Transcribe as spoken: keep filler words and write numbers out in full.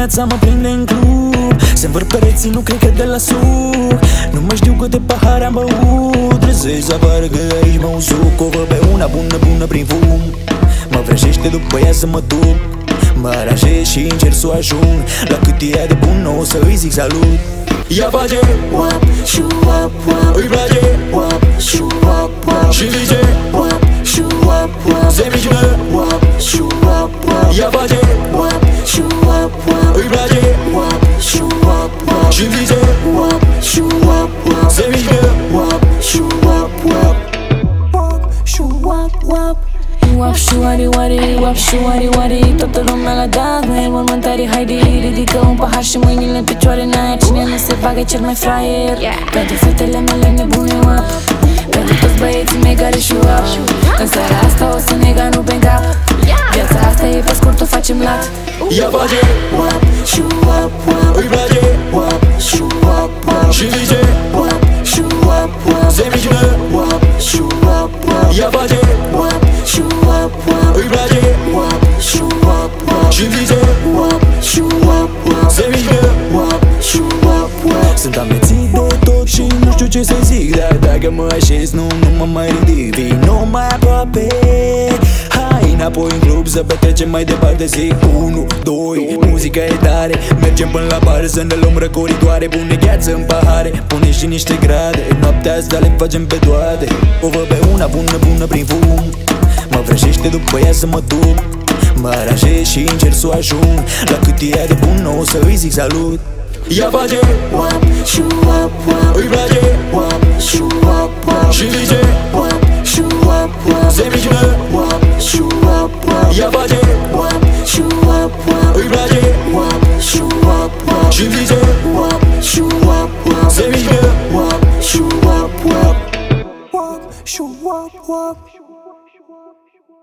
dimineața mă prinde în club, se învârt pereții, nu cred că de la suc. Nu mai știu câte pahare am băut, trezesc afară că aici mă usuc. O văd pe una bună, bună prin fum, mă vrăjește după ea să mă duc. Mă aranjez și încerc să o ajung la cât e ea de bună, o să îi zic salut. Ea face wap, shu wap wap, îi place wap, shu wap wap, și zice wap, shu wap wap, se mișcă wap, shu wap wap, ea face wap, shu wap wap, îi place wap, shu wap wap, și zice wap, shu wap wap, se mișcă wap, shu wap wap, wap, shu wap wap. Wap, shuari, wari, wap, shuari, wari. Toată lumea la dat, noi mormântare, haide. Ridică un pahar și mâinile în picioare în aer. Cine nu se bagă cel mai fraier, yeah. Pentru fetele mele nebune, wap, pentru toți băieții mei care și wap. În seara asta o să ne ganu pe cap, viața asta e pe scurt, o facem lat. ea face wap, shu wap wap, îi place wap, shu wap wap, și zice wap, shu wap wap, se mișcă wap, shu wap wap, ea face wap, shu wap wap, îi place wap, shu wap wap, și zice wap, shu wap wap, se mișcă wap, shu wap wap. Sunt amețit de tot și nu știu ce să zic, dar dacă mă așez nu, nu mă mai ridic. Vino mai aproape, hai înapoi în club să petrecem mai departe. Zic unu, doi, muzica e tare, mergem până la bar să ne luăm răcoritoare. Pune gheață în pahare, pune și niște grade, noaptea asta le facem pe toate. O văd pe una bună, bună prin fum, mă vrăjește după ea să mă duc. Mă aranjez și încerc să o ajung la cât e ea de bună, o să îi zic salut. Ea face wap, shu wap wap, îi place wap, shu wap wap, și zice wap, shu wap wap, se mișcă wap, shu wap wap, ea face wap, shu wap wap, îi place wap, shu wap wap, și zice wap, shu wap wap, se mișcă wap, shu wap wap, wap, shu wap wap.